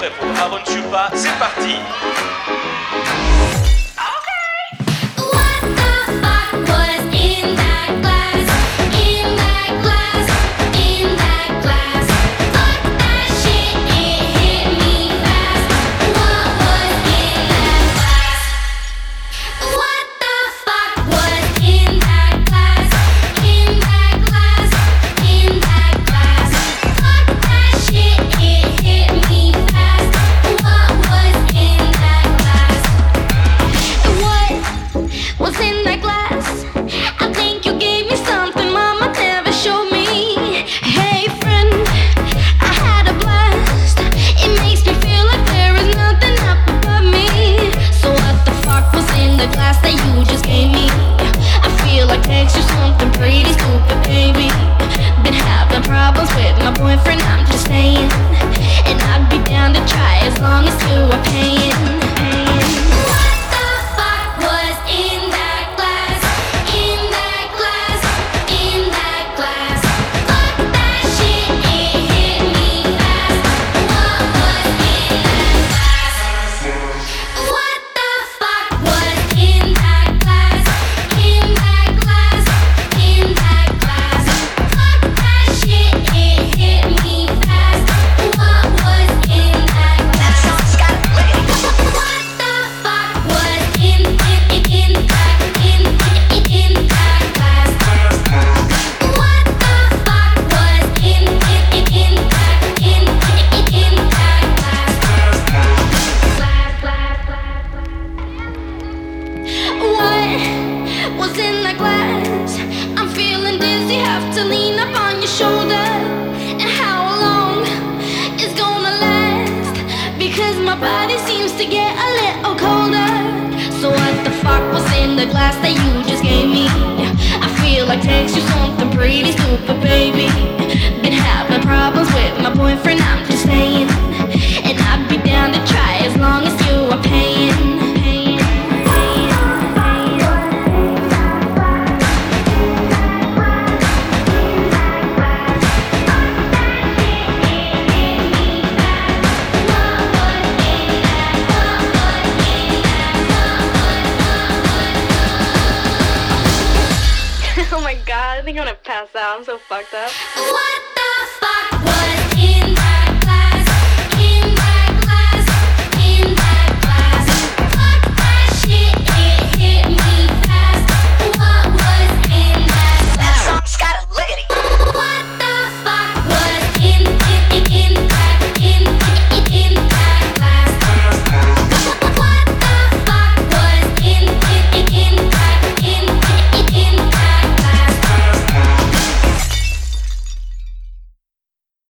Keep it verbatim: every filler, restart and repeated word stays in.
prêt pour Aaron Chupa? C'est parti. Boyfriend, I'm just saying, and I'd be down to try as long as you are paying. What the fuck was in that glass? In that glass? In that glass? Fuck that shit, it hit me fast. What was in that glass? What the fuck was in that glass? In that glass? In that glass? Fuck that shit, it hit me fast. What was in that glass? That song's got it. Look at it. What the fuck was in in in that in in in that glass? What the fuck was in in in that in in in that glass? Glass, glass, glass. What was in that glass? I'm feeling dizzy, have to lean up on your shoulder. And how long is gonna last? Because my body seems to get a little colder. So what the fuck was in the glass that you just gave me? I feel like text you something pretty stupid, baby. Been having problems with my boyfriend, I'm just saying, and I'd be down to try as long as you are paying. Oh my god, I think I'm gonna pass out. I'm so fucked up. What